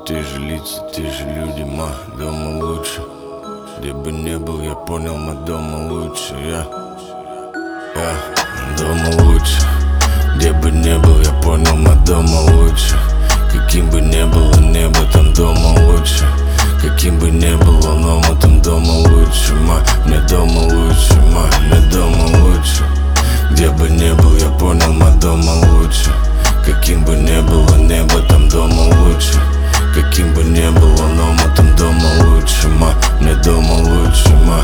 те же лица, те же люди, ма, дома лучше. Где бы не был, я понял, ма, дома лучше. Я дома лучше. Где бы не был, я понял, ма, дома лучше. Каким бы не было небо, там дома лучше. Каким бы не было, но мы там дома лучше, ма. Мне дома лучше, ма, мне дома лучше. Где бы не был, я понял, ма, дома лучше. Каким бы не было небо, там дома лучше. Каким бы не было, но мы там дома лучше, ма. Мне дома лучше, ма.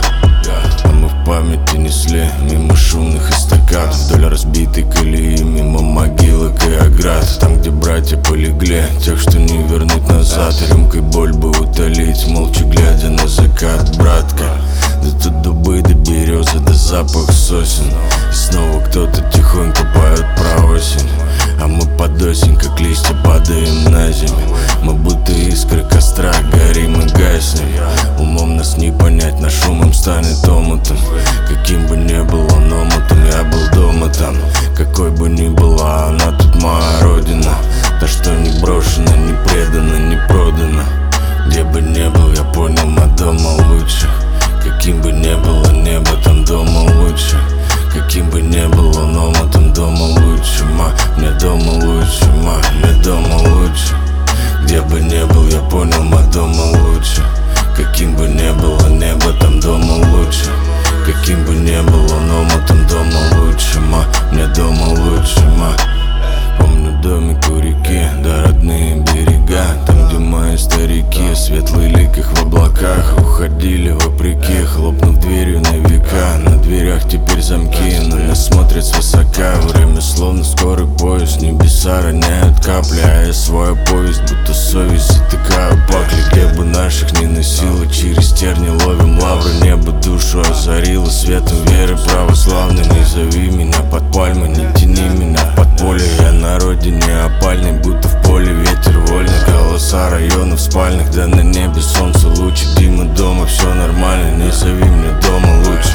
А мы в памяти несли мимо шумных эстакад, вдоль разбитой колеи, мимо могилок и оград. Там, где братья полегли, тех, что не вернуть назад. Рюмкой боль бы утолить, молча глядя на закат, братка. Да тут дубы до березы, да запах сосен. И снова кто-то тихонько поет про осень. А мы под осень, как листья, падаем на землю. Мы будто искры костра, горим и гаснем. Умом нас не понять, наш ум им станет омутом. Каким бы ни было номутом, я был дома там. Какой бы ни была она тут моя родина. Та, что не брошена, не предана, не продана. Где бы не был, я понял, ма, дома лучше. Каким бы ни было небо, там дома лучше. Каким бы ни было, но мы там дома лучше, ма. Мне дома лучше, ма, мне дома лучше. Где бы ни был, я понял, ма, дома лучше. Каким бы ни было небо, там дома лучше. Каким бы ни было, но мы там дома лучше, ма. Мне дома лучше, ма. Помню домик у реки, да родные берега. Там, где мои старики, светлый лик их в облаках. Уходили вопреки, хлопнув дверью на века. На дверях теперь замки, на нас смотрят свысока. Время словно скорый поезд, небеса роняют капли. А я свою повесть, будто совесть затыкаю пакли. Где бы наших не носило, через терни ловим лавры. Небо душу озарило светом веры православной. Не зови меня под пальмы, не тяни меня в подполье. Я на родине опальный, будто в поле ветер вольный. Голоса районов спальных, да на небе солнце лучик. Дима дома, все нормально, не зови мне дома лучше.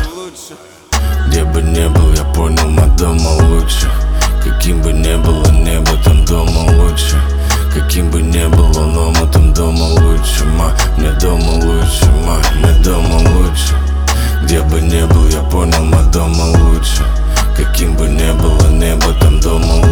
Где бы не был, я понял, ма, дома лучше. Каким бы ни было небо, там дома лучше. Каким бы ни было, но мы там дома лучше, ма. Мне дома лучше, ма, мне дома лучше. Где бы ни был, я понял, ма, дома лучше. Каким бы ни было небо, там дома